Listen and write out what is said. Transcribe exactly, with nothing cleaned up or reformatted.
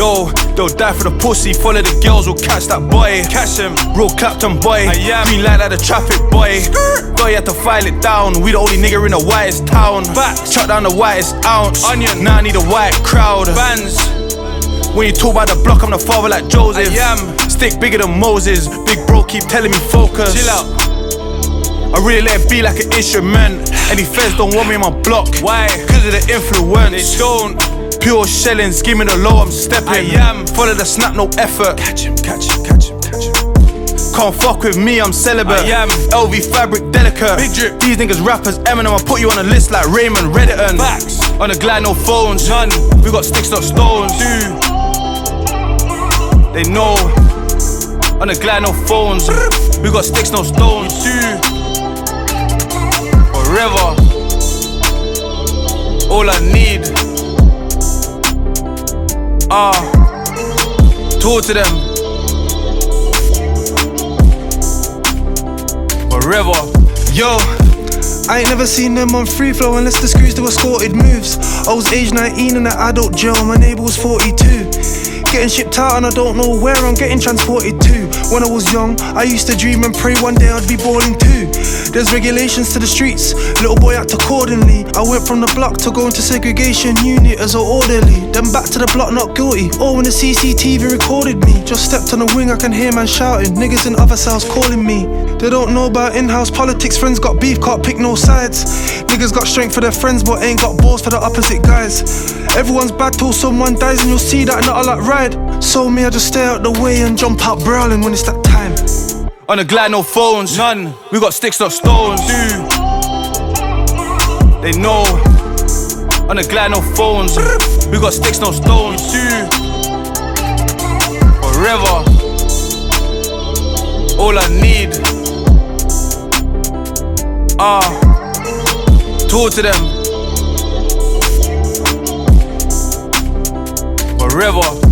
Yo, they'll die for the pussy. Follow the girls, we'll catch that boy. Catch him, real Clapton boy. I am green light like the traffic boy. Thought you had to file it down. We the only nigga in the whitest town. Facts. Chuck down the whitest ounce. Onion, now I need a white crowd. Bands. When you talk about the block, I'm the father like Joseph. I am stick bigger than Moses. Big bro keep telling me focus. Chill out. I really let it be like an instrument. And these feds don't want me in my block. Why? Cause of the influence. They don't. Pure shellings, give me the low, I'm stepping. I am. Follow the snap, no effort. Catch him, catch him, catch him, catch him. Can't fuck with me, I'm celibate. I am. L V fabric, delicate. Big drip. These niggas rappers, Eminem, I put you on a list like Raymond Redditon. Facts. On the glide, no phones. None. We got sticks, not stones. Two. They know. On the glide, no phones. We got sticks, no stones. Two. Forever. All I need. Ah, uh, talk to them. Forever. Yo, I ain't never seen them on free flow unless the screws do escorted moves. I was age nineteen in an adult jail, my neighbour was forty-two. Getting shipped out and I don't know where I'm getting transported to. When I was young, I used to dream and pray one day I'd be balling too. There's regulations to the streets, little boy act accordingly. I went from the block to go into segregation unit as an orderly. Then back to the block, not guilty. Oh, when the C C T V recorded me. Just stepped on the wing, I can hear man shouting. Niggas in other cells calling me. They don't know about in-house politics, friends got beef, can't pick no sides. Niggas got strength for their friends but ain't got balls for the opposite guys. Everyone's bad till someone dies and you'll see that not a lot ride. So me, I just stay out the way and jump out brawling when it's that time. On the glide, no phones. None. We got sticks, not stones. Two. They know. On the glide, no phones. We got sticks, no stones. Two. Forever. All I need. Ah, uh, talk to them. Forever.